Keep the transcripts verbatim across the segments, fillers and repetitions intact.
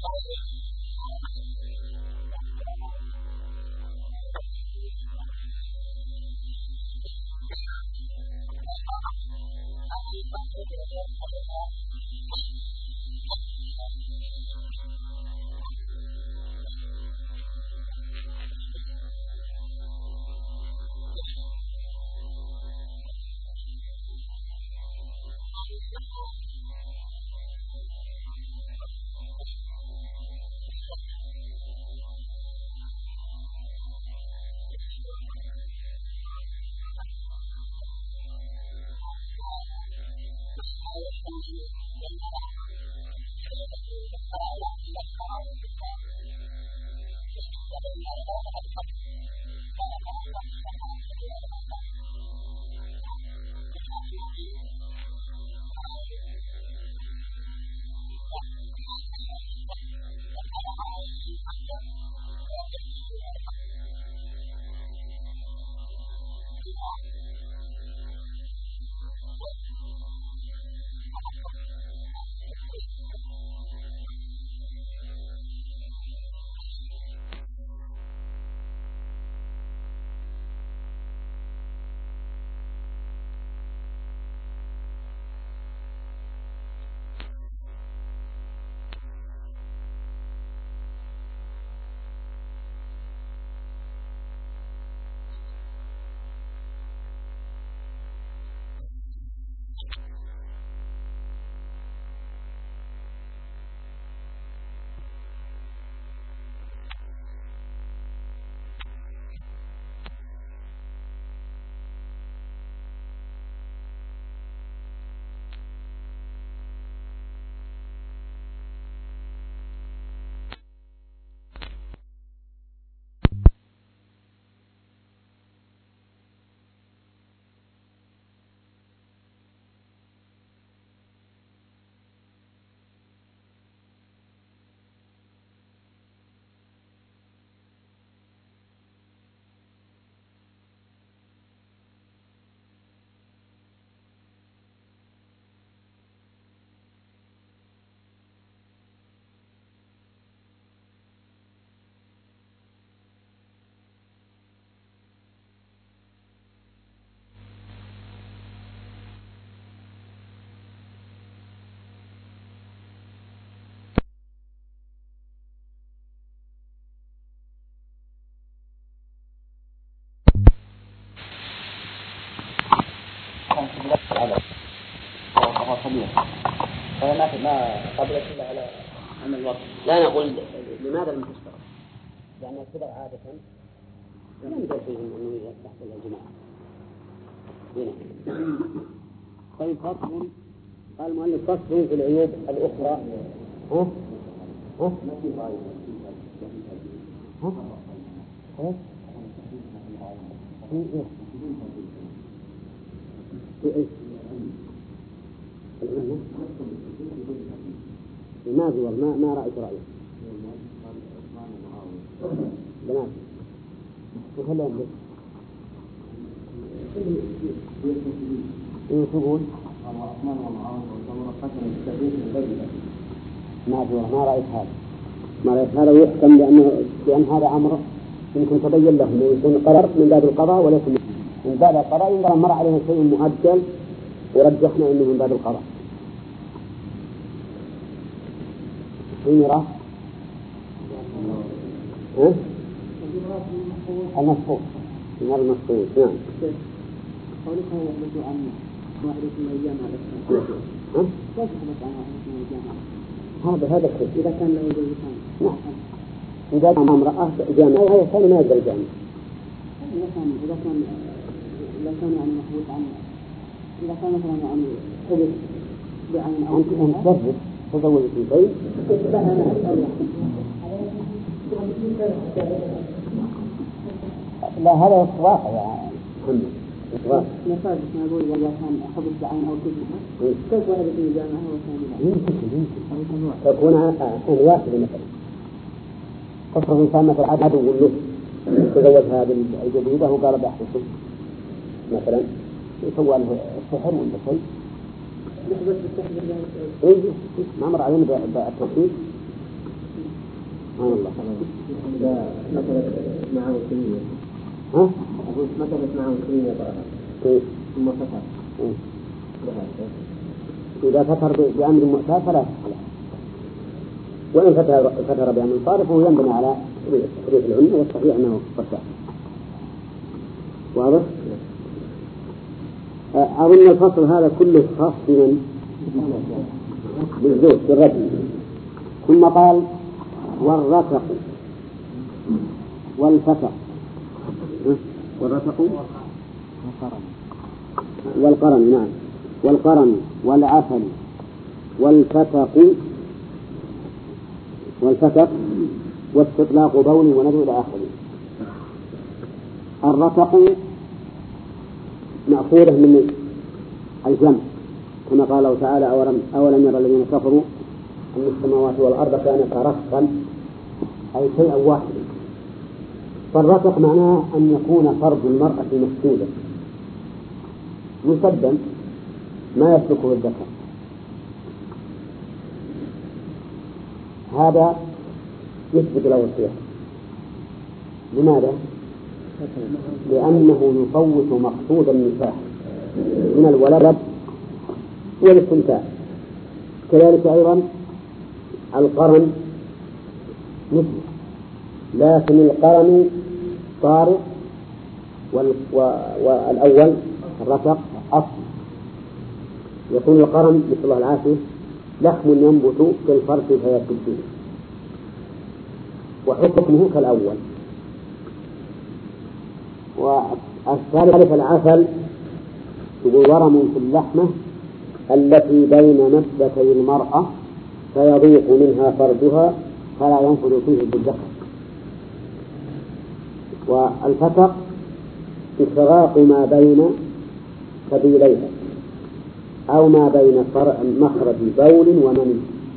ما قبلت إلا على أن الوقت. لا نقول لماذا لم تشترط؟ لأن الكبر عادة لم يدل فيهم أنه يحصل الجماعة. طيب فصل قال المؤلف فصل في العيوب الأخرى. ها؟ ها؟ ها؟ ها؟ في إيش؟ ما في ما ما رأيت رأيه. بنات. وخلي عندك. إيه تقول؟ ما في ما رأيت هذا. ما رأيت هذا يحكم لأنه لأن هذا أمر يمكن تبين لهم يكون قرار من باب القضاء وليس من باب القضاء. ينظر مر علينا شيء مؤجل ورجحنا إنه من باب القضاء. يرى ها المسقوط من المسقوط. نعم. قولك يحدث عن واحدة من أيام هذا السنة. ها؟ كيف يحدث عن واحدة من أيام هذا؟ هذا الشيء إذا كان له زوجتان. نعم. إذا كان امرأة جامعة هذا كان ما يقدر جامعة. إذا كان إذا كان إذا كان يعني محبوس عن إذا كان مثلا يعني حدث بعين أو أنت تجرب تزوج اثنتين. لا هذا إطلاق يا محمد. إطلاق. نفاذ ما يقول إذا كان حدث بعين أو كذا. كيف واحد في الجامعة وثاني لا؟ يمكن يمكن. تكون أن واحد مثلا. تصرف إنسان مثلا عدو له تزوج هذه الجديدة وقال بأحسن مثلا يسوى له السحر ولا شيء. إيه ما مر علينا بالتوحيد. سبحان الله. إذا مثلت معه كمية ها؟ أقول مثلت معه كمية إيه؟ ثم فتر إيه؟ إذا فتر بأمر معتاد فلا يصح، وإن فتر فتر بأمر صارف هو ينبني على تحريف العلم، والصحيح أنه فتر. واضح؟ أظن الفصل هذا كله خاص بمن؟ بالزوج بالرجل. ثم قال والرفق والفتق والرفق والقرن، نعم، والقرن والعسل والفتق والفتق واستطلاق بول وندو إلى آخره. الرفق مأخوذة من الجمع، كما قال الله تعالى أولم, أولم يرى الذين كفروا أن السماوات والأرض كانتا رفقا، أي شيئا واحدا. فالرفق معناه أن يكون فرج المرأة مسدودا مسدا ما يسلكه الذكر. هذا يثبت له الصيغة. لماذا؟ لأنه يفوت مقصود النكاح من الولد والاستمتاع. كذلك أيضا القرن مثل، لكن القرن طارق والأول الرفق أصل. يكون القرن مثل الله العافية لحم ينبت في الفرس فيسد، وحكمه كالأول. والثالث العسل يقول ورم في اللحمة التي بين نبتي المرأة فيضيق منها فرجها فلا ينفذ فيه بالذكر. والفتق إفراق ما بين سبيليها أو ما بين مخرج بول ومني.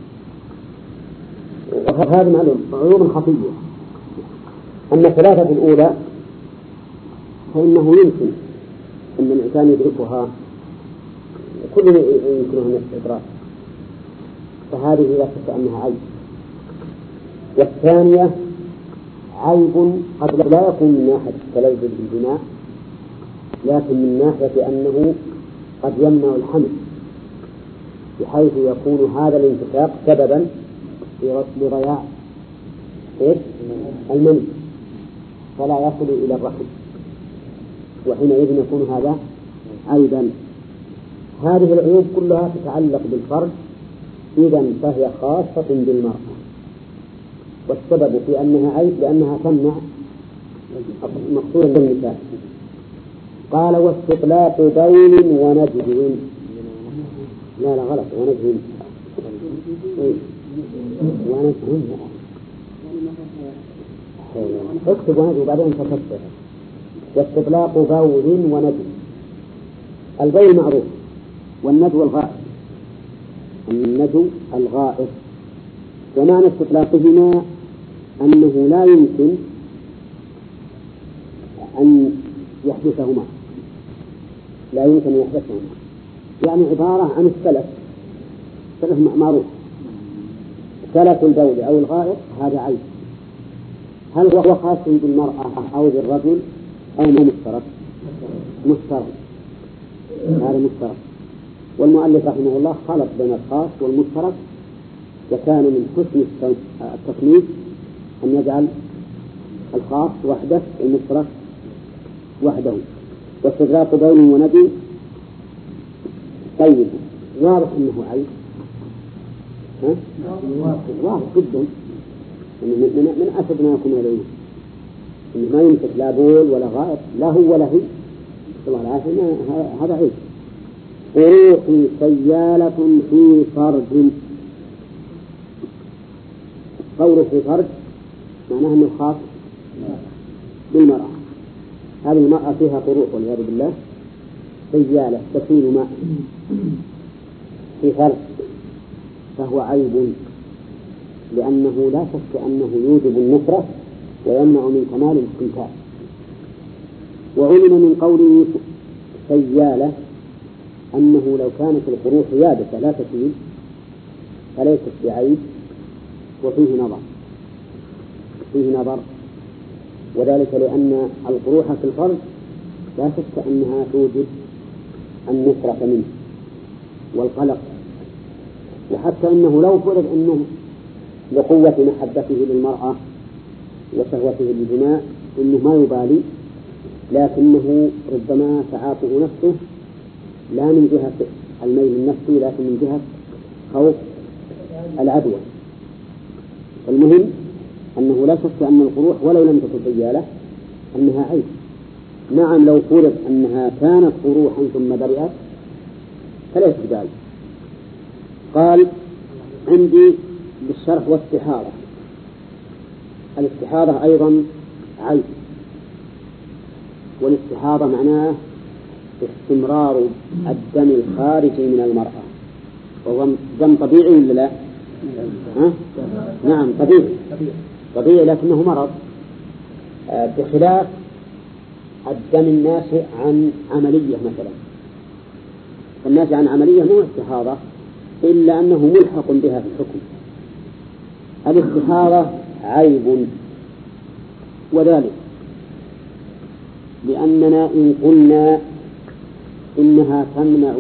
وهذه معلوم علوم خفية. أما الثلاثة الأولى فإنه يمكن أن الإنسان يدركها، كل يمكنه الإدراك، فهذه لا شك أنها عيب. والثانية عيب قد لا يكون من ناحية التلذذ بالبناء، لكن من ناحية أنه قد يمنع الحمل، بحيث يكون هذا الانفتاق سببا لضياع المني فلا يصل إلى الرحم، وحينئذ يكون هذا عيبا. هذه العيوب كلها تتعلق بالفرج، إذن فهي خاصة بالمرأة، والسبب في أنها عيب لأنها تمنع مقصودا بالنساء. قال واستطلاق بول ونجد، لا لا غلط، ونجد ونجد اكتب ونجد وبعدين تكتب. واستطلاق بول وندو. البول معروف، والندو الغائط، الندو الغائط. ومعنى استطلاقهما أنه لا يمكن أن يحدثهما، لا يمكن أن يحدثهما، يعني عبارة عن السلف، سلف معروف، سلف البول أو الغائط هذا عيب. هل هو خاص بالمرأة أو بالرجل أو مشترك؟ مشترك، هذا مشترك. والمؤلف رحمه الله خلط بين الخاص والمشترك، وكان من حسن التصنيف أن يجعل الخاص وحده والمشترك وحده. واستغراق بول وندي طيب، واضح أنه عيب، ها؟ واضح جدا، من من أسد ما يكون عليه، إنه ما يمسك لا بول ولا غائط، لا هو ولا هي، الله العافية، هذا عيب. قروح سيالة في فرج، قوله في فرج معناه أنه خاص بالمرأة. هذه المرأة فيها قروح والعياذ بالله، سيالة تسيل ماء في فرج، فهو عيب، لأنه لا شك أنه يوجب النفرة ويمنع من كمال الاستمتاع. وعلم من قوله سيالة أنه لو كانت القروح يابسة لا تسيل فليست بعيب، وفيه نظر. فيه نظر، وذلك لأن القروح في الفرج لا شك أنها توجد النفرة منه والقلق، وحتى أنه لو فرض أنه لقوة محبته للمرأة وشهوته للجماع أنه ما يبالي، لكنه ربما تعاطه نفسه لا من جهة الميل النفسي لكن من جهة خوف العدوى. المهم أنه لا شك أن القروح ولو لم تكن ضيالة أنها عيب. نعم لو فرض أنها كانت قروحا ثم برئت فليس بذلك. قال عندي بالشرح واستحاضة. الاستحاضة أيضا عيب، والاستحاضة معناه استمرار الدم الخارجي من المرأة، وهو دم طبيعي ولا لا؟ ها؟ نعم طبيعي طبيعي لكنه مرض، بخلاف الدم الناشئ عن عملية مثلا. الناشئ عن عملية مو استحاضة إلا أنه ملحق بها في الحكم. الاستحاضة عيب، وذلك لأننا إن قلنا إنها تمنع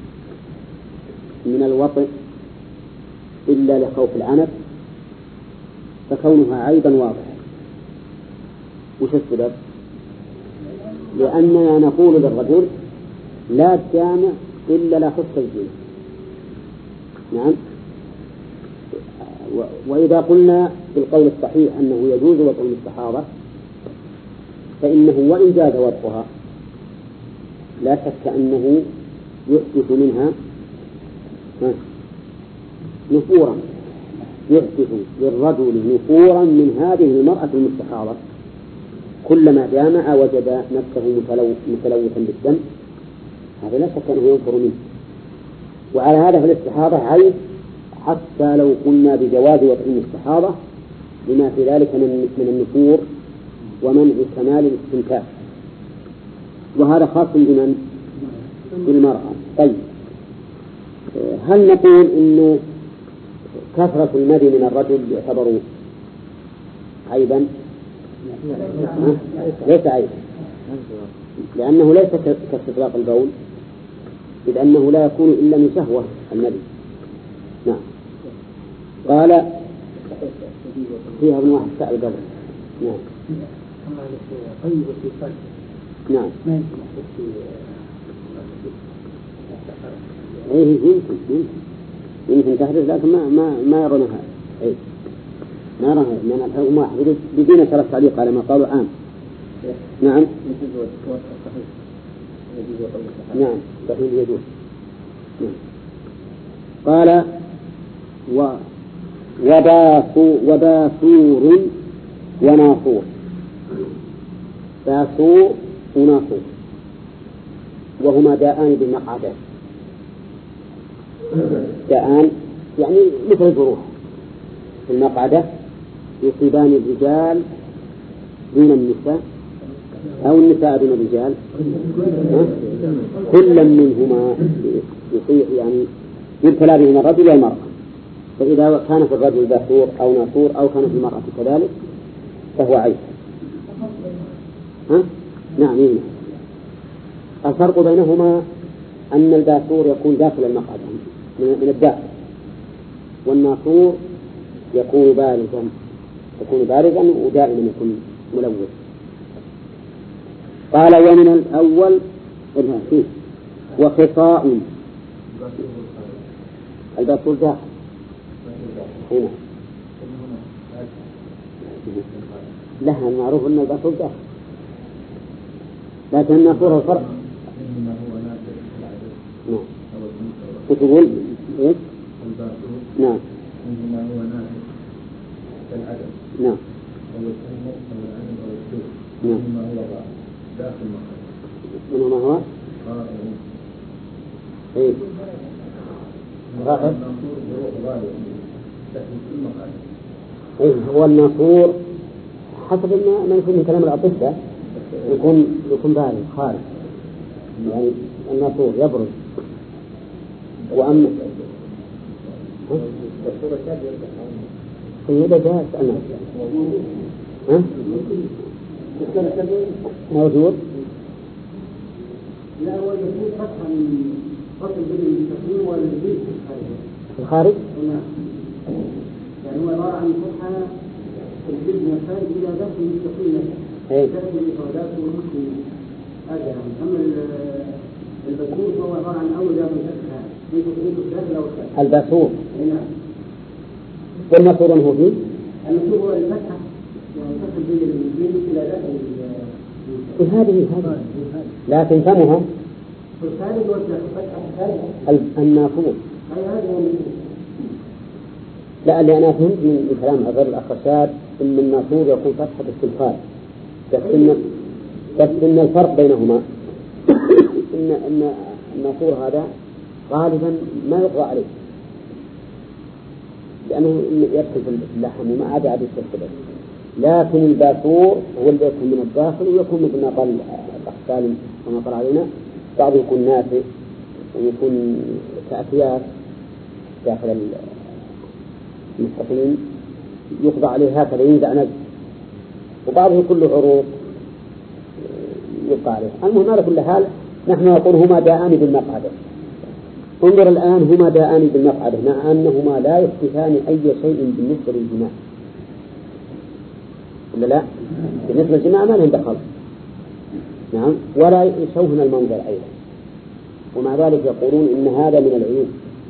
من الوطئ إلا لخوف العنف فكونها عيبا واضح. وش السبب؟ لأننا نقول للرجل لا تجامع إلا لا خص الزنا. نعم. وإذا قلنا بالقول الصحيح أنه يجوز وطء الاستحاضة فإنه وإن جاز وطئها لا شك أنه يحدث منها نفورا، يحدث للرجل نفورا من هذه المرأة المستحاضة. كلما جامع وجد نفسه متلوثا بالدم، هذا لا شك أنه ينفر منه. وعلى هذا فالاستحاضة عيب حتى لو قلنا بجواز وطئ الاستحاضة لما في ذلك من النفور ومنع كمال الاستمتاع، وهذا خاص بمن؟ بالمرأة. طيب هل نقول إنه كثرة المدي من الرجل يعتبر عيبا؟ ليس عيبا، لأنه ليس كاستطلاق البول، إذ أنه لا يكون إلا من شهوة المدي. نعم. قال فيها ابن واحد سأل قبل. نعم. نعم. إيه يمكن يمكن يمكن تحدث، لكن ما ما ما يرونها. إيه ما يرونها من الحكم واحد بدون شرط تعليق على ما قالوا عام. نعم. نعم صحيح يجوز. نعم. قال و وباثور وناصور. باثور وناصور وهما داءان بالمقعدة. داءان يعني مثل الجروح في المقعدة يصيبان الرجال دون النساء أو النساء دون الرجال، كل منهما يصيب يعني يبتلى بهما الرجل والمرأة. فإذا كان في الرجل باثور أو ناصور أو كان في المرأة كذلك فهو عيب. ها؟ نعم. إيه. الفرق بينهما أن الباثور يكون داخل المقعدة من الداخل، والناصور يكون بارزا يكون بارزا ودائما يكون ملوث. قال ومن الأول فيه وخصاء. الباثور داخل هنا لها المعروف أن الباثور داخل، لكن الناصور هو الفرق. نعم. وتقول إيه؟ نعم. إنما هو ناقص العدم. نعم. أو الكلمة أو العدم أو الشيء. نعم. إنما هو داخل المقام. إنما هو غائب. إيه. غائب. الناصور بروح غالب. لكن كل مقام. إيه هو الناصور حسب ما ما يكون من كلام الأطباء يكون يكون بارد خارج، يعني الناصور يبرز. وأما هي ده جاء سألنا ها؟ موجود؟ لا هو يكون فتحا من فصل بين المستقيم والبيت في الخارج؟ نعم. يعني هو عبارة عن فتحة الجلد من الخارج إلى داخل المستقيم تأتي الإفرادات والمسلمين هذا يعني. أما الباسور فهو عبارة عن أول داخل فتحة في تطبيق الداخل أو الخارج. الباسور؟ نعم. والماسور هو فيه؟ الماسور هو الفتحة يعني تصل بين الجلد إلى داخل هذه هذه لكن فمها في الخارج والفتحة الخارج النافور. أي هذا هو لا، اللي أنا فهمت من كلام غير الأخ رشاد إن النافور يكون فتحة الخارج، بس إن بس إن الفرق بينهما إن إن النافور هذا غالبا ما يقضى عليه لأنه يدخل في اللحم وما عاد عاد يستقبل، لكن الباسور هو اللي يكون من الداخل ويكون مثل ما قال الأخ سالم كما قال علينا، بعض يكون نافع ويكون كأكياس داخل المستقيم يقضى عليه هكذا ينزع نزع، وبعضه كله عروق يبقى عليه. المهم على كل حال نحن نقول هما داءان بالمقعدة. انظر الآن هما داءان بالمقعدة مع أنهما لا يحدثان أي شيء بالنسبة للجماع، ولا لا؟ بالنسبة للجماع ما لهم دخل، نعم، ولا يشوهن المنظر أيضا، ومع ذلك يقولون إن هذا من العيوب،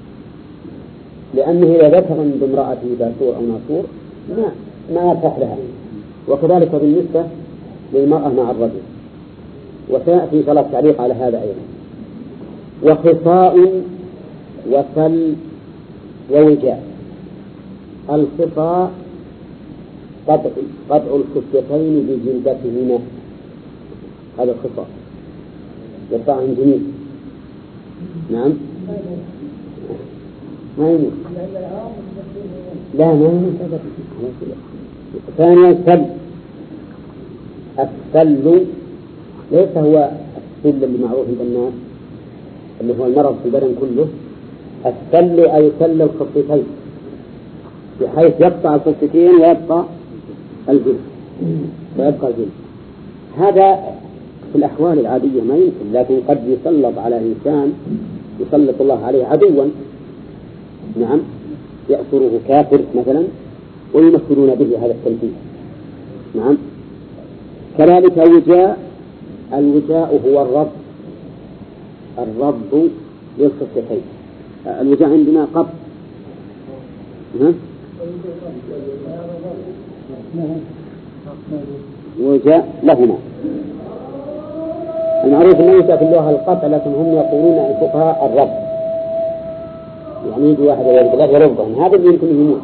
لأنه إذا ذكر بامرأته باسور أو ناصور ما ما يرتاح لها، وكذلك بالنسبة للمرأة مع الرجل. وسيأتي صلاة تعليق على هذا أيضا. وخصاء وسل ووجاء. الخصاء قطع قطع الخصيتين بجلدتهما، هذا الخصاء يقطعهم جميع، نعم ما يموت، لا ما يموت أبدا. ثانيا السل. السل ليس هو السل اللي معروف عند الناس اللي هو المرض في البدن كله، السل أي سل الخصيتين بحيث يقطع الخصيتين ويبقى الجلد ويبقى الجلد. هذا في الأحوال العادية ما يمكن، لكن قد يسلط على إنسان يسلط الله عليه عدوا، نعم، يأسره كافر مثلا ويمثلون به هذا التلبيس، نعم. كذلك وجاء. الوجاء هو الربط، الربط للخصيتين. الوجاء عندنا قبض، وجاء لهما. المعروف أنه يجاء في اللغة القطع، لكن هم يقولون الفقهاء الربط، يعني يجي واحد ويربط يربطهم، هذا اللي يمكن يموت.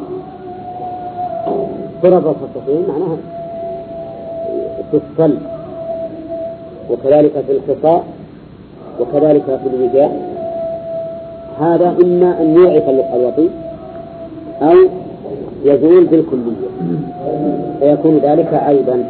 ضرب الخصيتين معناها في السل، وكذلك في الخصاء، وكذلك في الوجاء. هذا إما أن يعف الوطي أو يزول بالكلية فيكون ذلك عيبا.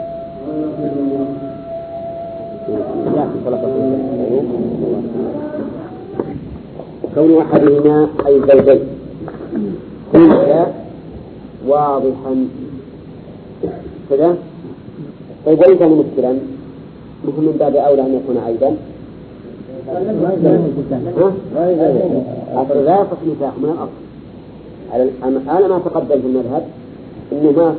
كون أحدهما أي زوجين كل واضحا كذا، طيب وإن كان مشكلا مهم من باب أولى أن يكون عيبا. لا يصح نكاح من الأصل على ما تقدم في المذهب إنه ما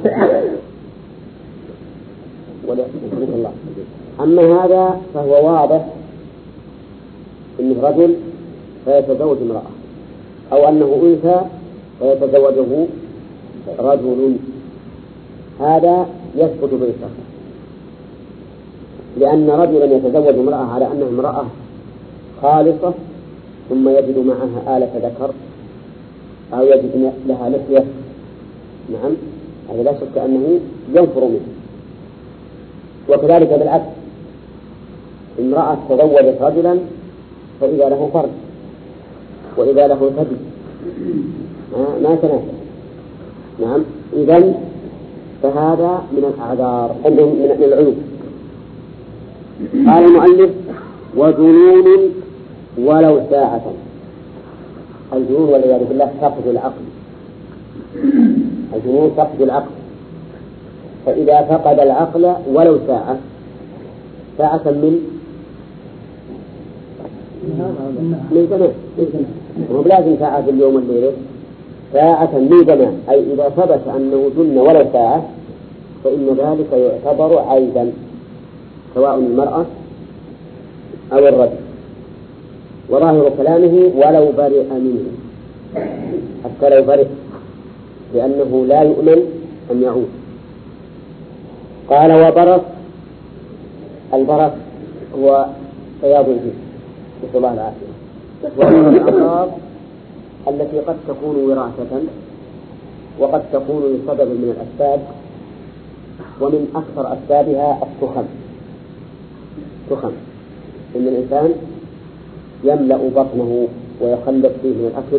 ولا الله. أما هذا فهو واضح إنه رجل فيتزوج امرأة، أو أنه أنثى فيتزوجه رجل، هذا يسقط بالفخر، لأن رجلا يتزوج امرأة على أنها امرأة خالصة ثم يجد معها آلة ذكر أو يجد لها لحية، نعم، هذا لا شك أنه ينفر منه. وكذلك بالعكس، امرأة تزوجت رجلا فإذا له فرج وإذا له ثدي ما تناسب، نعم، إذن فهذا من الأعذار من العيوب. قال المؤلف وجنون ولو ساعة. الجنون والعياذ بالله فقد العقل، الجنون فقد العقل، فإذا فقد العقل ولو ساعة ساعة من من زمان مو بلازم ساعة في اليوم والليلة، ساعة من زمان، أي إذا ثبت أنه جن ولو ساعة فإن ذلك يعتبر عيبا سواء المرأة أو الرجل. وظاهر كلامه ولو برئ منه، حتى لو برئ، لأنه لا يؤمن أن يعود. قال وبرص، البرص هو بياض الجسم نسأل الله العافية، وهي الأمراض التي قد تكون وراثة وقد تكون لسبب من الأسباب، ومن أكثر أسبابها التخم. تخم إن الإنسان يملأ بطنه ويخلط فيه من الأكل،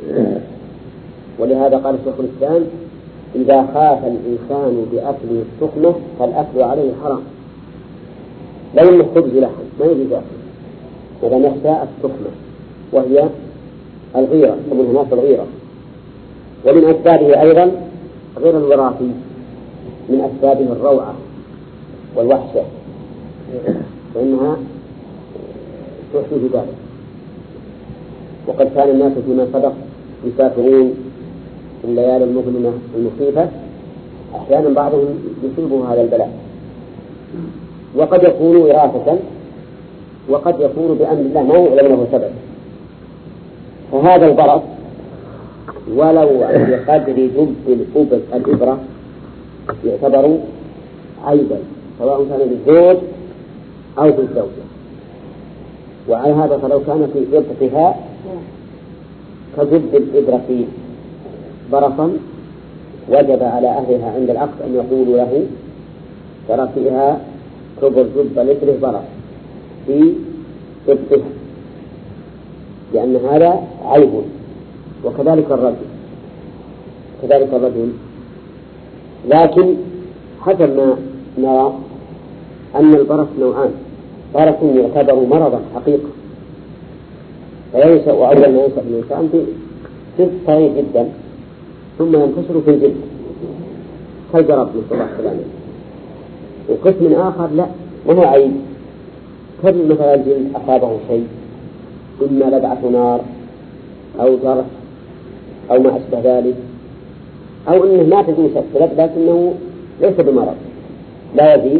ولهذا قال شيخ الإسلام إذا خاف الإنسان بأكل التخمة فالأكل عليه حرام، لو أنه خبز لحم ما يجوز أكله، إذا نخشى التخمة وهي الغيرة، ومن هناك الغيرة. ومن أسبابه أيضا غير الوراثي، من أسبابه الروعة والوحشة، فإنها تحدث ذلك. وقد كان الناس فيما سبق يسافرون في الليالي المظلمة المخيفة، أحيانا بعضهم يصيبه هذا البلاء، وقد يكون وراثة وقد يكون بأمر الله ما يعلم له سبب. فهذا البرص ولو بقدر جب الإبرة يعتبر عيبا سواء كان بالزوج أو بالزوجة. وعلى هذا فلو كان في إبطها كجب الإبرة برصا وجب على أهلها عند العقد أن يقولوا له ترى فيها كبر جب مثله برص في إبطها، لأن هذا عيب. وكذلك الرجل كذلك الرجل لكن حسب ما نرى أن البرص نوعان، برص يعتبر مرضا حقيقة فينشأ أول ما ينشأ الإنسان في صغير جدا ثم ينتشر في الجلد كالجرب نسأل الله السلامة. وقسم آخر لا وهو عيب، كل مثلا الجلد أصابه شيء إما لدعة نار أو جرح أو ما أشبه ذلك، أو أنه ما تزول شكلت لكنه ليس بمرض لا يزيد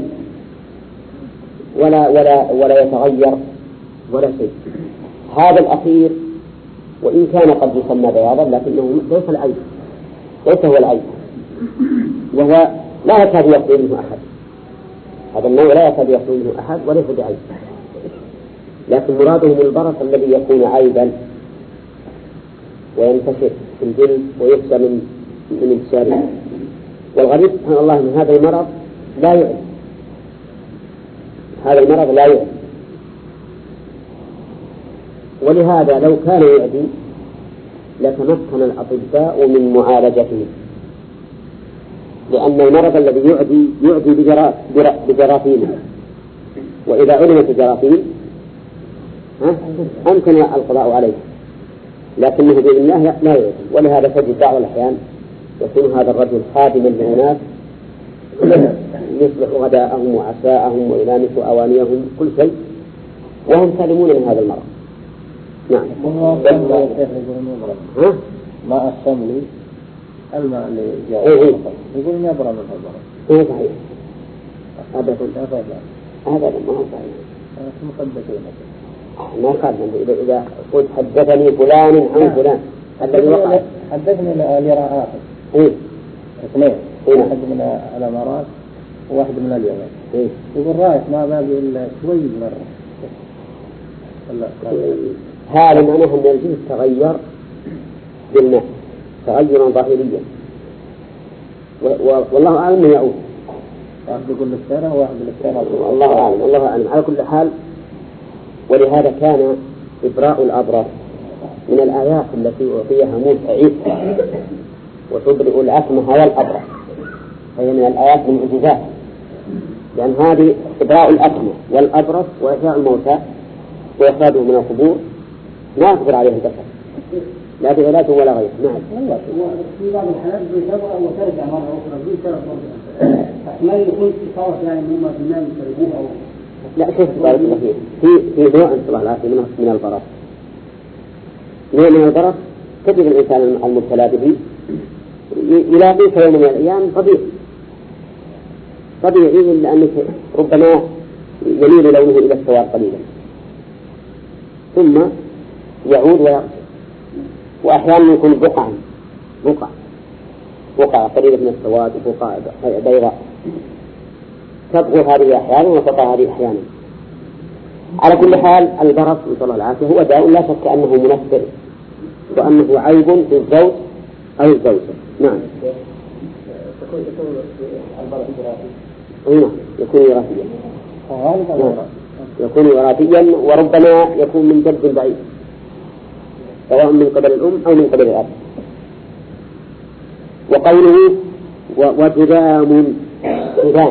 ولا ولا ولا يتغير ولا شيء. هذا الأخير وإن كان قد يسمى بياضا لكنه ليس العيب، ليس هو العيب، وهو لا يكاد يخلو منه أحد. هذا النوع لا يكاد يخلو منه أحد وليس بعيب، لكن مرادهم البرص الذي يكون عيبا وينتشر في الجلد ويخشى من من انتشاره. والغريب سبحان الله من هذا المرض لا يعد، هذا المرض لا يعد، ولهذا لو كان يعدي لتمكن الأطباء من معالجته، لأن المرض الذي يعدي يعدي بجراثيم، وإذا علمت الجراثيم أمكن القضاء عليه، لكنه بإذن الله لا يعدي. ولهذا تجد بعض الأحيان يكون هذا الرجل خادما لأناس يصلح غداءهم وعشاءهم ويلامس أوانيهم كل شيء وهم سالمون من هذا المرض. نعم. ها؟ ماء الشملي الماء اللي جاء إيه يقول إنه أبرى من البرد. إيه صحيح. أبدا أبدا أبدا ما هو صحيح. مقدسين. ما قال إذا إذا قلت حدثني فلان عن فلان الذي وقع. حدثني الإراءات. إيه. اثنين. إيه. واحد من الإمارات وواحد من اليمن. إيه. يقول رايح ما باقي إلا شوي مرة. هذا معناه أن الجنس تغير بالماء تغيرا ظاهريا، والله أعلم من يعود. واحد يقول للسنة وواحد للسنة. الله أعلم الله أعلم على كل حال. ولهذا كان إبراء الأبرص من الآيات التي أعطيها موسى عيسى وتبرئ الأكمه والأبرص، هي من الآيات المعجزات، لأن هذه إبراء الأكمه والأبرص وإحياء الموتى وإخراجه من القبور ما يقدر عليه البشر لا بعلاج ولا غير. نعم. في بعض الحالات بتبرأ وترجع مرة أخرى في ثلاث مرات. ما يكون تصرف يعني هم في الناس يشربوه أو لا شوف بارك الله فيك في في نوع انصلاح العافية من من البرص نوع من البرص تجد الإنسان المبتلى به يلاقيك يوم من الأيام طبيعي طبيعي إلا أنك ربما يميل لونه إلى السواد قليلا ثم يعود ويغسل وأحيانا يكون بقعا بقع بقع قليلة من السواد وبقع بيضاء تبغى هذه أحيانا وتبقى هذه أحيانا. على كل حال البرص نسأل الله العافية هو داء لا شك أنه منفر وأنه عيب في الزوج أو الزوجة. نعم يكون البرص وراثي. نعم يكون وراثيا. نعم. يكون وراثيا وربما يكون من جد بعيد سواء من قبل الأم أو من قبل الأب. وقوله وجذام جذام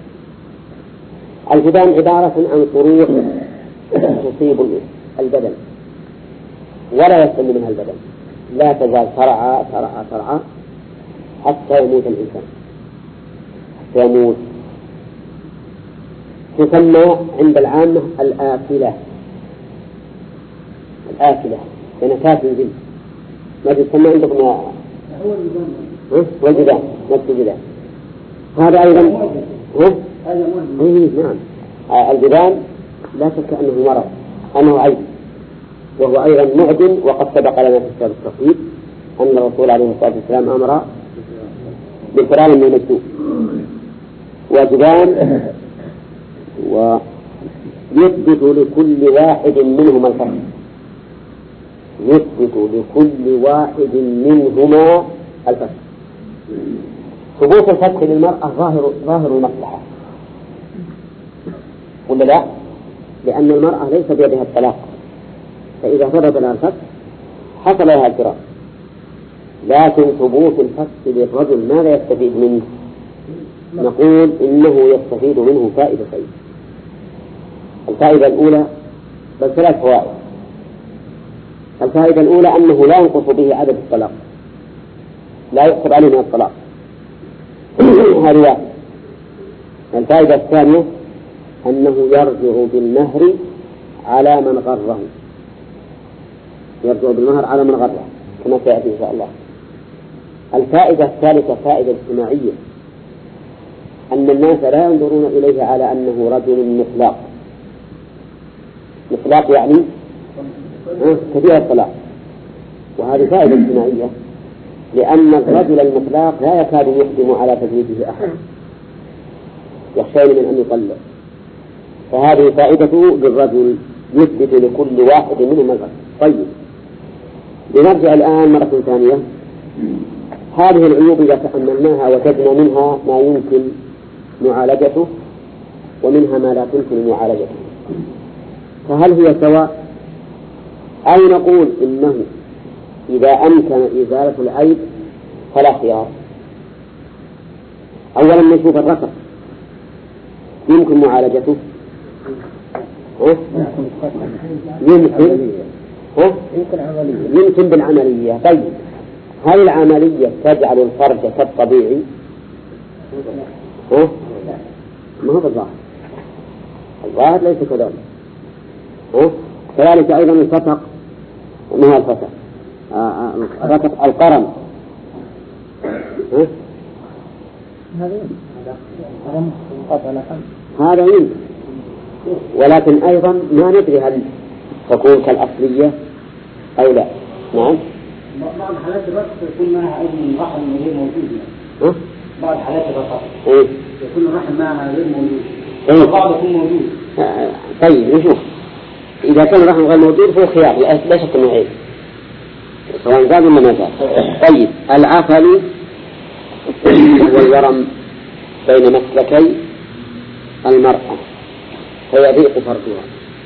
الجذام عبارة عن صروح تصيب البدن ولا يسلم منها البدن لا تزال ترعى ترعى ترعى حتى يموت الإنسان حتى يموت. تسمى عند العامة الآكلة الآكلة بنكات الجن ما تسمى عندكم يا والجذام نفس الجذام هذا أيضا هذا نعم الجذام لا شك أنه مرض أنه عيب وهو أيضا معدن وقد سبق لنا في كتاب التوحيد أن الرسول عليه الصلاة والسلام أمر بالفرار من المجذوب وجذام ويثبت لكل واحد منهما الفتح يثبت لكل واحد منهما الفتح. ثبوت الفتح للمرأة ظاهر ظاهر المصلحة ولا لا؟ لأن المرأة ليس بيدها الطلاق فإذا ثبت لها الفتح حصل لها الفراق. لكن ثبوت الفتح للرجل ماذا يستفيد منه؟ نقول إنه يستفيد منه فائدتين. الفائدة الأولى بل ثلاث فوائد. الفائدة الأولى أنه لا ينقص به عدد الطلاق لا يحصل عليه من الطلاق هذه واحد. الفائدة الثانية أنه يرجع بالمهر على من غره يرجع بالمهر على من غره كما سيأتي إن شاء الله. الفائدة الثالثة فائدة اجتماعية أن الناس لا ينظرون إليه على أنه رجل مطلق مطلق يعني كثير الطلاق وهذه فائدة اجتماعية لأن الرجل المطلق لا يكاد يقدم على تزويجه أحد يخشين من أن يطلق فهذه فائدته للرجل يثبت لكل واحد منهم الغد. طيب لنرجع الآن مرة ثانية هذه العيوب إذا تأملناها وجدنا منها ما يمكن معالجته ومنها ما لا تمكن معالجته فهل هي سواء أو نقول إنه إذا أمكن إزالة العيب فلا خيار. أولا نشوف الرفق يمكن معالجته يمكن يمكن بالعملية. طيب هل العملية تجعل الفرج كالطبيعي؟ ها؟ ما هو الظاهر الظاهر ليس كذلك. ها؟ كذلك أيضا الفتق ما هو الفتق آه الفتق القرن ها؟ هذا يمكن ولكن أيضا ما ندري هل تكون كالأصلية أو لا. نعم بعض حالات الرقص يكون معها أيضا رحم غير موجود ها؟ بعض حالات الرقص إيه؟ يكون الرحم معها غير موجود إيه؟ بعض يكون موجود. آه طيب نشوف إذا كان الرحم غير موجود فهو خيار لا شك أنه عيب سواء زاد ولا ما زاد. طيب العفل هو الورم بين مسلكي المرأة فيضيق فرجها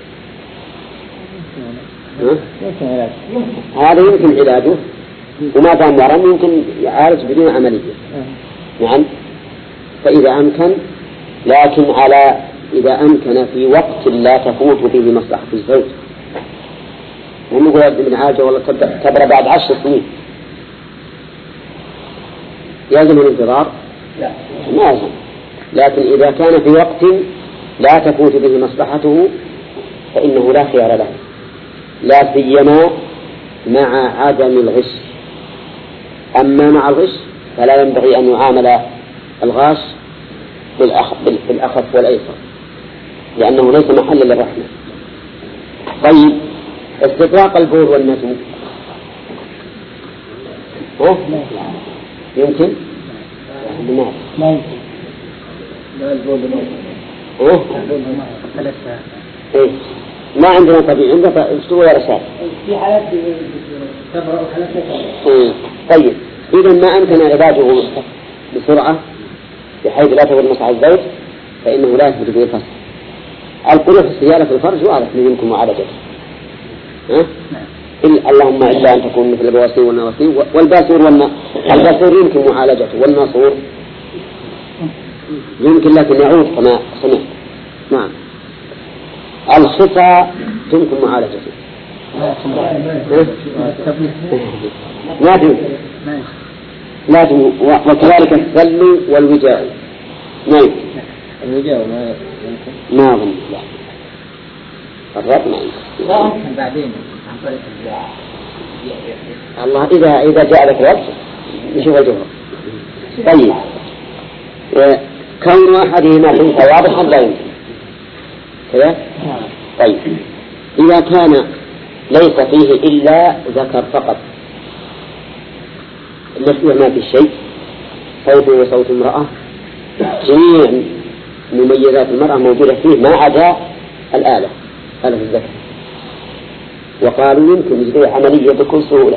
هذا يمكن علاجه وما دام ورم يمكن يعالج بدون عملية. نعم فإذا أمكن لكن على إذا أمكن في وقت لا تفوت به مصلحة الزوج هم يقول ابن عاجة والله تبرى بعد عشر سنين يلزم الانتظار ما يلزم، لكن إذا كان في وقت لا تفوت به مصلحته فإنه لا خيار له، لا سيما مع عدم الغش. أما مع الغش فلا ينبغي أن يعامل الغاش بالأخف والأيسر، لأنه ليس محلا للرحمة. طيب، استطراق البول والنتو يمكن؟ ما يمكن. لا البول إيه؟ ما عندنا طبيعي، عندنا اشتغل يا رسال. في حالات تبرأ وحالات إيه؟ طيب، إذا ما أمكن علاجه بسرعة بحيث لا تفوت مصلحة الزوج فإنه لا يثبت به الفصل. القروح السيالة في الفرج واضح من يمكن معالجته، ها؟ إلا اللهم إلا أن تكون مثل البواسير والنواصير والباسور والنا الباسور يمكن معالجته، والناصور يمكن لكن يعود كما سمعت. نعم. الخطأ يمكن معالجته، لا تمكن لا تمكن. وكذلك السل والوجاء ما يمكن. الوجاء ما يمكن. ما أظن لا. الرب ما يمكن. لا يمكن بعدين عن طريق الزراعة. الله إذا إذا جاء لك الوقت نشوف الجوهر. طيب، كون أحدهما حنطة واضحا لا يمكن كذا. طيب، إذا كان ليس فيه إلا ذكر فقط، المشبه ما في شيء، صوته وصوت امرأة، جميع مميزات المرأة موجودة فيه ما عدا الآلة، آلة الذكر، وقالوا يمكن يجري عملية بكل سهولة.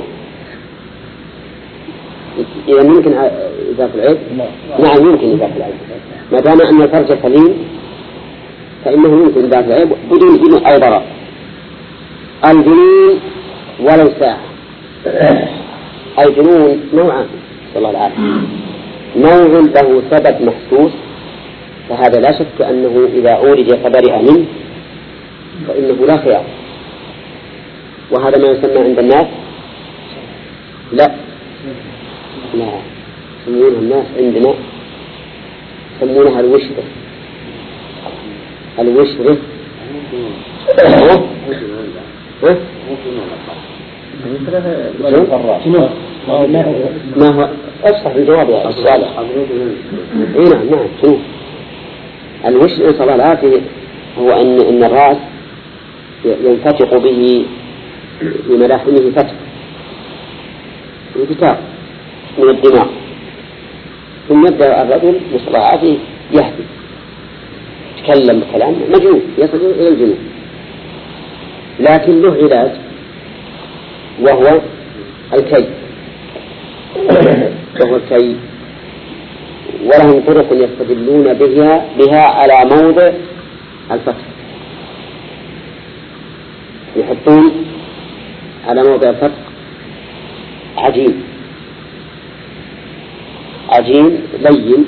إذا ممكن إذا في العيب؟ نعم يمكن إذا في العيب، ما دام أن الفرج سليم فإنه يمكن إذا في العيب بدون بدون أي ضرر. الجنون ولو ساعة، أي جنون نوعان صلى الله العافية، نوع له سبب محسوس فهذا لا شك أنه إذا عولج فبرئ منه فإنه لا خيار، وهذا ما يسمى عند الناس لا لا يسمونها الناس عندنا يسمونها الوشرة. الوشرة ما هو أصح الجواب يا السؤال. إيه نعم نعم شوف الوشرة صلى الله عليه وسلم هو أن إن الرأس ينفتق به في ملاحمه فتق انفتاق من الدماغ، ثم يبدأ الرجل بصراعته يهدي يتكلم بكلام مجنون يصل إلى الجنون، لكن له علاج وهو الكي وهو الكي ولهم طرق يستدلون بها بها على موضع الفتح. يحطون على موضع الفتح عجين عجين لين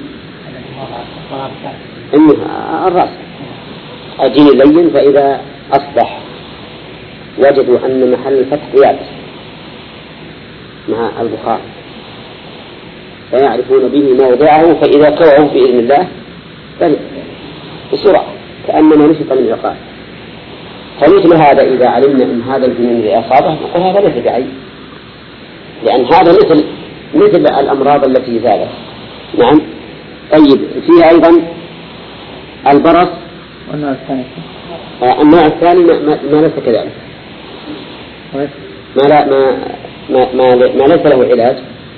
إنها الرأس عجين لين، فإذا أصبح وجدوا أن محل الفتح يابس مع البخار فيعرفون به موضعه، فإذا كوعوا بإذن الله بسرعة كأنما نشط من العقاب. فمثل هذا إذا علمنا أن هذا الجنون الذي أصابه نقول هذا ليس بعيب، لأن هذا مثل مثل الأمراض التي زالت. نعم. طيب، فيها أيضا البرص والنوع الثاني آه النوع الثاني ما, ما, ما ليس كذلك، ما, لا ما, ما, ما, ما ليس له علاج،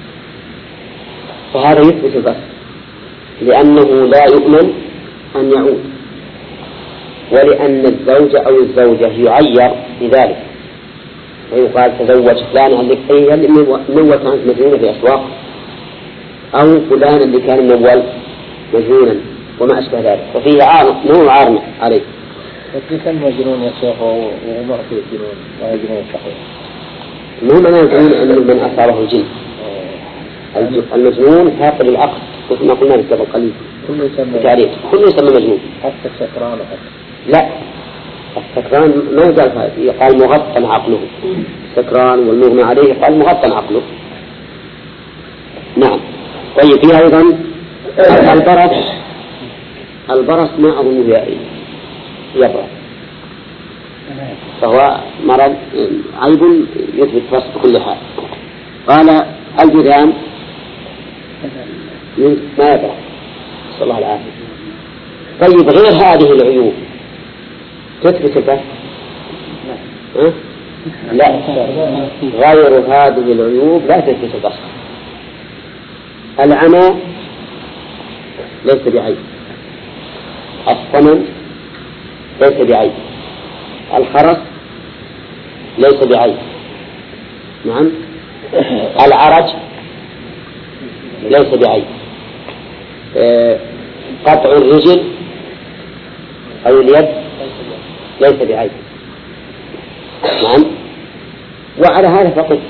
فهذا يثبت البرص لأنه لا يؤمن أن يعود، ولأن الزوج أو الزوجة يعير بذلك ويقال تزوج فلان اللي فيه اللي منول كانت مجنونة في أسواق، أو فلان اللي كان منول مجنونا وما أشبه ذلك، وفيه عارض نوع عارض عليه. كيف المجنون يا شيخ وما في الجنون وهي جنون صحيح؟ المهم أنا يقول أن من أصابه الجن المجنون فاقد العقل مثل ما قلنا قبل قليل، كله يسمى تعريف كله يسمى مجنون حتى السكران حتى. لا السكران ما يقال فيه، قال مغطى عقله، السكران والمغمى عليه قال مغطى عقله. نعم. طيب، فيها أيضا البرص البرص ما أظنه يبرص، فهو مرض عيب يثبت البرص بكل حال. قال الجذام ما يبرص، صلى الله العافية. طيب غير هذه العيوب تثبت البرص؟ لا، غير هذه العيوب لا تثبت البصر. العمى ليس بعيب، الصمم ليس بعيب، الخرس ليس بعيب، نعم، العرج ليس بعيب، قطع الرجل أو اليد ليس بعيب، نعم. وعلى هذا فقط،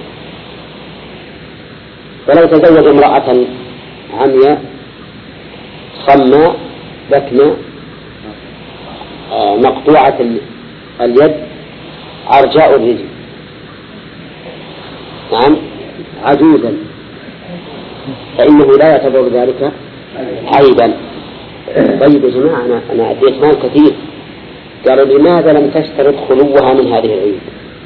ولو تزوج امرأة عمياء صماء بكماء مقطوعة اليد عرجاء الرجل، نعم، عجوزا، فإنه لا يعتبر ذلك عيبا. طيب يا جماعة، أنا أنا أديت مال كثير، قالوا لماذا لم تشترط خلوها من هذه العيوب؟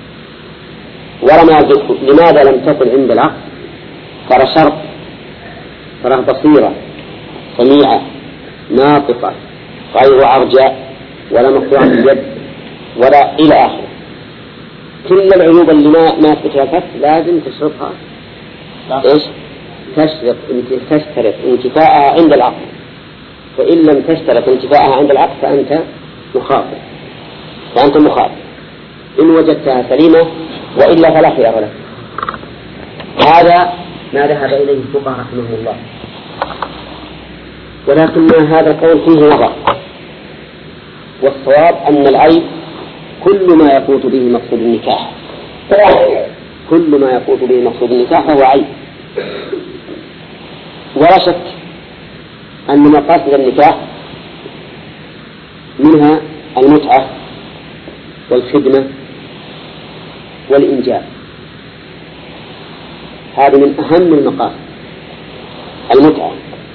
لماذا لم تكن عند العقد ترى شرط، ترى بصيرة سميعة ناطقة غير عرجاء ولا مقطوعة اليد ولا إلى آخره؟ كل العيوب اللي ما ما تثبتها الفتح لازم تشرطها إيش؟ تشترط تشترط انتفاءها عند العقد، فإن لم تشترط انتفاءها عند العقد فأنت مخاطر، فأنت مخاطر إن وجدتها سليمة، وإلا فلا خيار لك. هذا ما ذهب إليه الفقهاء رحمه الله، ولكن ما هذا القول فيه نظر، والصواب أن العيب كل ما يفوت به مقصود النكاح، كل ما يفوت به مقصود النكاح فهو عيب. ولا شك أن مقاصد النكاح منها المتعة والخدمة والإنجاب، هذه من أهم المقاصد. المتعة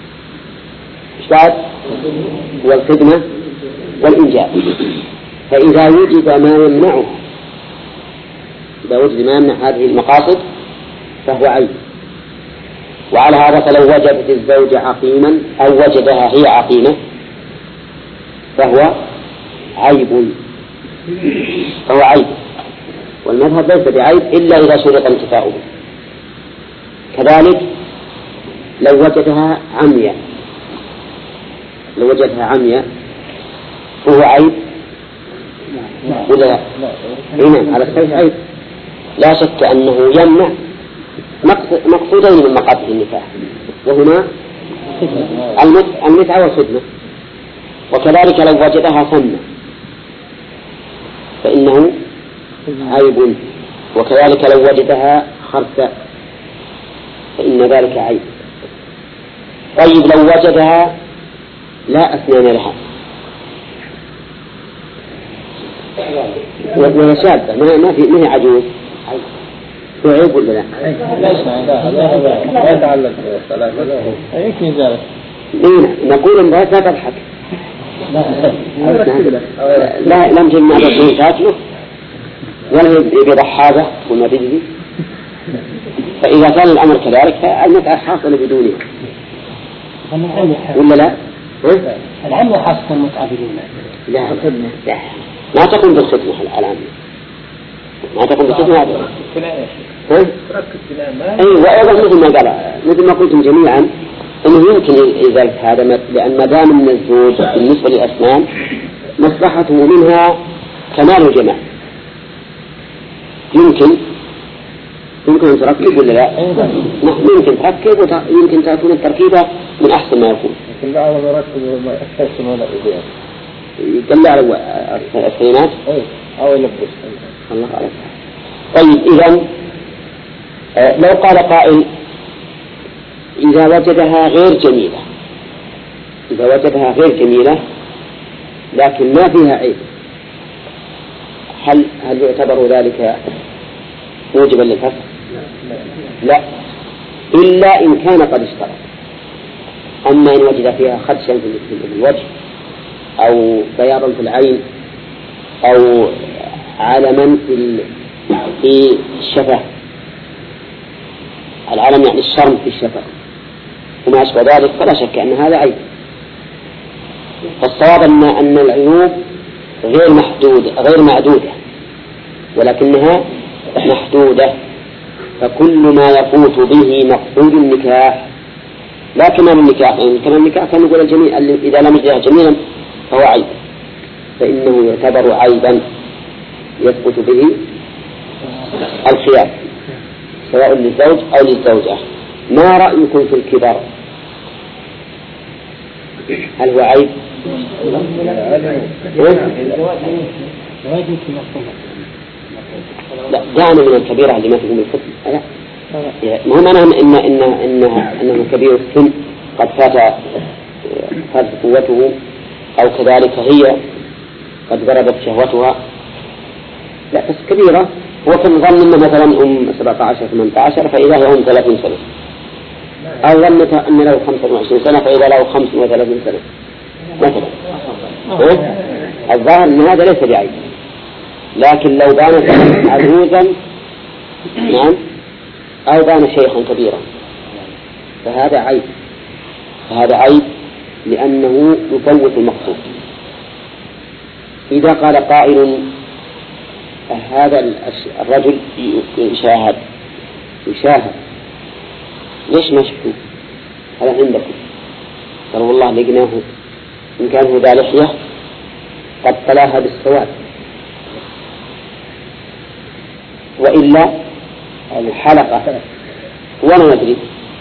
والخدمة والإنجاب، فإذا وجد ما يمنعه، إذا وجد ما يمنع هذه المقاصد فهو عيب. وعلى هذا فلو وجدت الزوجة عقيما أو وجدها هي عقيمة فهو عيب، فهو عيب، والمذهب ليس بعيب إلا إذا شرط انتفاؤه. كذلك لو وجدها عمياء، لو وجدها عمياء فهو عيب ولا هنا على الصحيح عيب، لا شك أنه يمنع مقصودين من مقاصد النكاح، وهما المتعة والخدمة. وكذلك لو وجدها ثم فإنه عيب، وكذلك لو وجدها خرساء فإن ذلك عيب. طيب لو وجدها لا أسنان لها وهي شابة ما في ما هي عجوز، هو عيب ولا لا؟ لا يتعلق بالصلاة يمكن ذلك. نقول إن لا تضحك، لا لم تجمع بسيط تاكله ولا بضحابة وما تجري، فإذا كان الأمر كذلك فالمتعة حاصلة بدونها ولا لا؟ العلم حاصل المتعة بدونها. لا لا ما تكون بالخدمة الآن، ما تكون بالخدمة هذا. أي وأيضا مثل ما قال مثل ما قلتم جميعا إنه يمكن إزالة هذا، لأن ما دام من الزوج بالنسبة للأسنان مصلحته منها كمال الجمال، يمكن يمكن أن تركب ولا لا؟ يمكن تركب ويمكن تكون التركيبة من أحسن ما يكون. لكن بعضهم يركب وما يحتاج ولا إزالة. يطلع على الصينات أو يلبس. الله عليك. طيب إذن لو قال قائل إذا وجدها غير جميلة، إذا وجدها غير جميلة لكن ما فيها عيب، هل هل يعتبر ذلك موجبا للفسخ؟ لا، إلا إن كان قد اشترط أما إن وجد فيها خدشا في الوجه أو بياضا في العين أو علما في الشفة، العلم يعني الشرم في الشفة وما أشبه ذلك، فلا شك أن هذا عيب. فالصواب أن أن العيوب غير محدودة غير معدودة ولكنها محدودة، فكل ما يفوت به مقصود النكاح لا كمال النكاح، يعني كمال النكاح كان يقول الجميع إذا لم يجده جميلا فهو عيب، فإنه يعتبر عيبا يثبت به الخيار سواء للزوج أو للزوجة. ما رأيكم في الكبر؟ هل هو عيب؟ لا، دعنا من الكبيرة اللي ما تقوم بالحكم. مهم أنا إن إن إنها إنه كبير السن قد فات فات قوته أو كذلك هي قد غربت شهوتها، لا بس كبيرة. هو كان ظن إنه مثلا أم سبعة عشر ثمانية عشر فإذا هي أم ثلاثين سنة، أو ظنت أن له خمسة وعشرين سنة فإذا له خمس وثلاثين سنة مثلا. الظاهر أن هذا ليس بعيب، لكن لو بان عجوزا نعم أو بان شيخا كبيرا فهذا عيب، فهذا عيب لأنه يفوت المقصود. إذا قال قائل هذا الرجل يشاهد يشاهد ليش ما شفتوا هذا عندكم؟ قال والله لقناه إن كان هو ذا لحية قد طلاها بالسواد، وإلا الحلقة ولا ندري.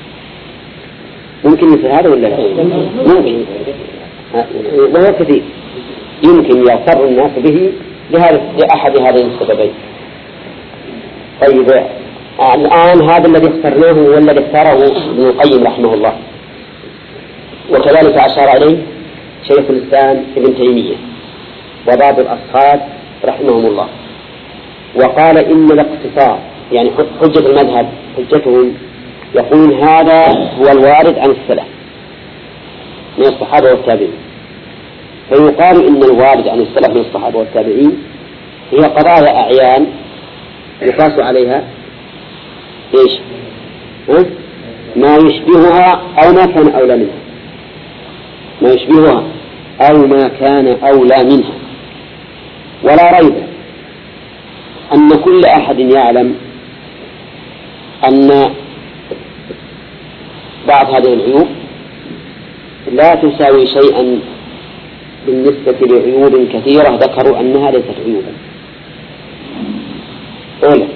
ممكن مثل هذا ولا لا؟ ممكن، وهو كثير يمكن يغتر الناس به لأحد هذين السببين. طيب الآن هذا الذي اخترناه والذي اختاره ابن القيم رحمه الله، وكذلك أشار عليه شيخ الإسلام ابن تيمية وبعض الأصحاب رحمهم الله، وقال إن الاقتصار يعني حجة المذهب حجتهم يقول هذا هو الوارد عن السلف من الصحابة والتابعين، فيقال إن الوارد عن السلف من الصحابة والتابعين هي قضايا أعيان يقاس عليها إيش؟ ها؟ ما يشبهها أو ما كان أولى منها، ما يشبهها أو ما كان أولى منها. ولا ريب أن كل أحد يعلم أن بعض هذه العيوب لا تساوي شيئا بالنسبة لعيوب كثيرة ذكروا أنها ليست عيوبا. أولا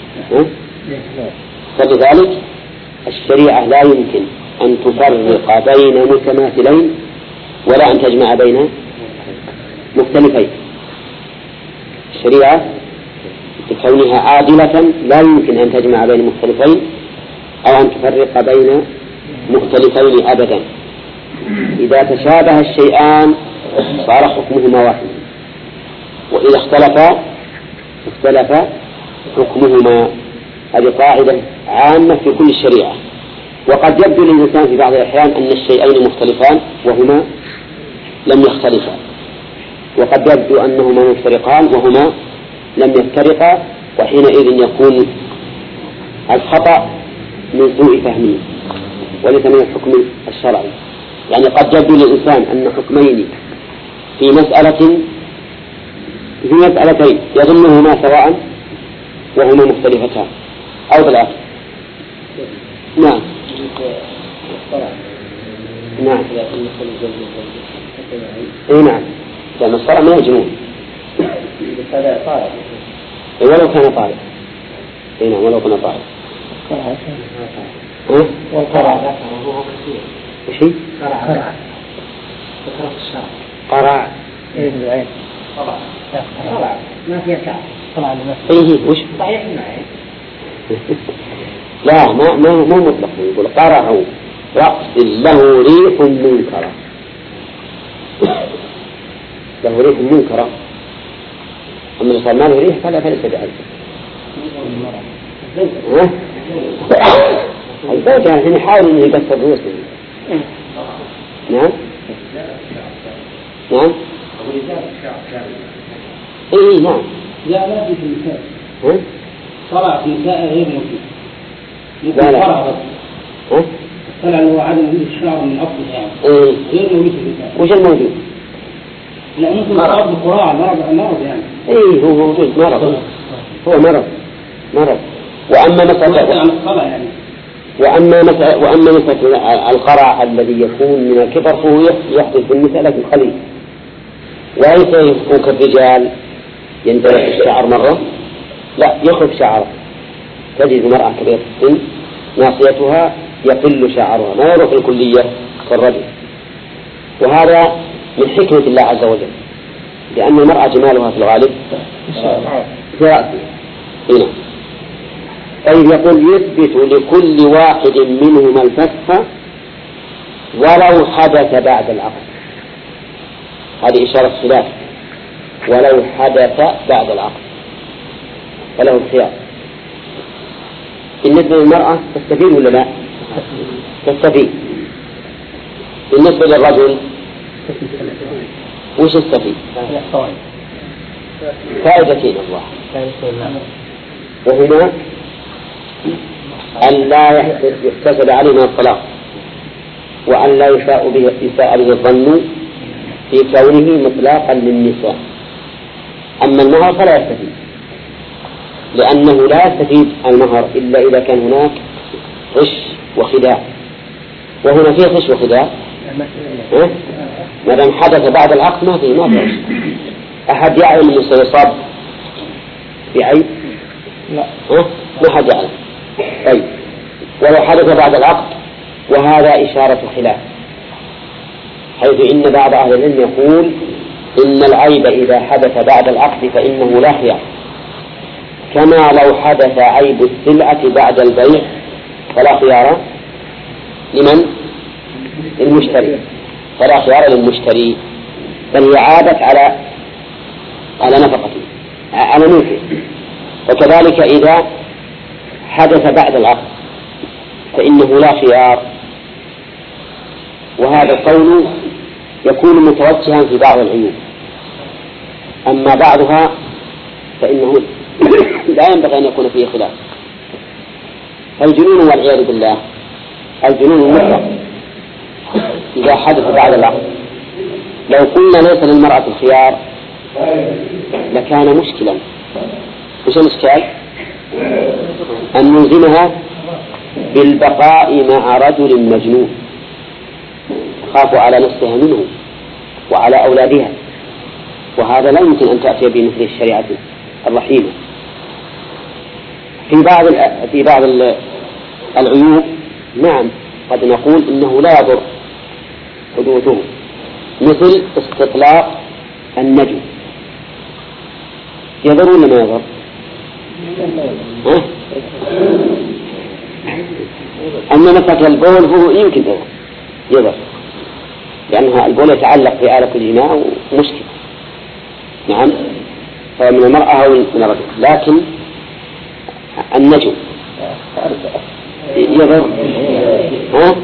فلذلك الشريعة لا يمكن أن تفرق بين متماثلين ولا أن تجمع بين مختلفين. الشريعة بكونها عادلة لا يمكن أن تجمع بين مختلفين أو أن تفرق بين مختلفين أبدا. إذا تشابه الشيئان صار حكمهما واحد، وإذا اختلفا اختلف حكمهما. هذه قاعدة عامة في كل الشريعة. وقد يبدو للإنسان في بعض الأحيان أن الشيئين مختلفان وهما لم يختلفا، وقد يبدو أنهما مفترقان وهما لم يفترقا، وحينئذ يكون الخطأ من سوء فهمه وليس من الحكم الشرعي. يعني قد يبدو للإنسان أن حكمين في مسألة في مسألتين يظنهما سواء وهما مختلفتان أو بالعكس. نعم نعم اي نعم، لأن الصلاة ما يجنون ولو كان طارئ. اي نعم ولو كان طارئ. والقرع وش هي؟ قرع قرع ايه بالعين قرع قرع ما فيها شعر قرع ايه وش صحيح معي. لا ما ما مو مطلق، يقول قرع رأس له ريح منكرة، له ريح منكرة. أما إذا صار ما له ريح فلا فليس بعيد. الزوجة يعني يحاول أن يقصر رؤوسه نعم نعم إيه نعم لا لا في النساء ها طلع في النساء غير موجود لا لا ها طلع اللي هو عدم وجود الشعر من أصله يعني إيه غير موجود في النساء. وش الموجود؟ لا ممكن مرض قراءة مرض مرض يعني إيه هو موجود مرض هو مرض مرض وأما مسألة عن الصلاة يعني وأما مسألة وأما مسألة القرع الذي يكون من الكبر فهو يحدث في النساء لكن قليل وليس يكون كالرجال يندرس الشعر مرة لا يخرج شعره. تجد مرأة كبيرة في السن ناصيتها يقل شعرها ما يروح الكلية كالرجل وهذا من حكمة الله عز وجل لأن المرأة جمالها في الغالب في رأسها هنا. طيب يقول يثبت لكل واحد منهما الفتح ولو حدث بعد العقد. هذه إشارة خلاف ولو حدث بعد العقد فله الخيار. بالنسبة للمرأة تستفيد ولا لا؟ تستفيد. بالنسبة للرجل وش يستفيد؟ فائدتين الله وهما أن لا يحتسب عليه من الطلاق وأن لا يساء به يساء به الظن في كونه مطلقا للنساء. أما المهر فلا يستفيد لأنه لا يستفيد المهر إلا إذا كان هناك غش وخداع وهنا فيه غش وخداع ما دام حدث بعد العقد ما فيه ما فيه أحد يعلم أنه سيصاب بعيب؟ لا ما حد يعلم. طيب ولو حدث بعد العقد وهذا إشارة خلاف حيث إن بعض أهل العلم يقول إن العيب إذا حدث بعد العقد فإنه لا خيار كما لو حدث عيب السلعة بعد البيع فلا خيار لمن؟ المشتري فلا خيار للمشتري بل هي عادت على على نفقته على ملكه. وكذلك إذا حدث بعد العقد فإنه لا خيار وهذا القول يكون متوجها في بعض العيوب أما بعضها فإنه لا ينبغي أن يكون فيه خلاف. الجنون والعياذ بالله الجنون المطلق إذا حدث بعد العقد لو قلنا ليس للمرأة الخيار لكان مشكلا. وش الإشكال؟ أن نلزمها بالبقاء مع رجل مجنون تخاف على نفسها منه وعلى أولادها وهذا لا يمكن أن تأتي بمثل الشريعة الرحيمة. في بعض في بعض العيوب نعم قد نقول إنه لا يضر حدوثه مثل استطلاق النجم يضر ولا ما يضر؟ ها؟ أما مسألة البول هو يمكن يضر يضر لأنها البول يتعلق بآلة الجماع ومشكلة نعم سواء من المرأة أو من الرجل. لكن النجم يضر ها؟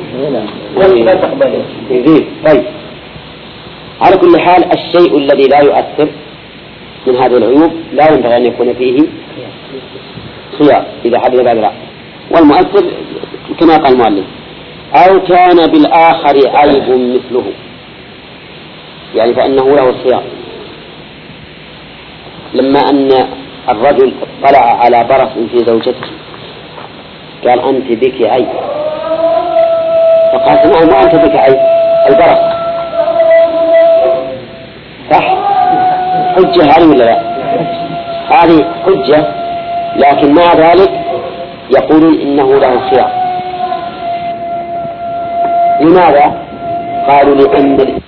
يزيد. طيب على كل حال الشيء الذي لا يؤثر من هذه العيوب لا ينبغي أن يكون فيه خيار إذا حدث بعد العقد. والمؤثر كما قال المؤلف أو كان بالآخر عيب مثله يعني فإنه له الخيار. لما أن الرجل اطلع على برص في زوجته قال أنت بك عيب فقالت نعم ما أنت بك عيب البرص صح حجة هذه ولا لا؟ هذه حجة لكن مع ذلك يقولون إنه له خيار. لماذا؟ قالوا لأن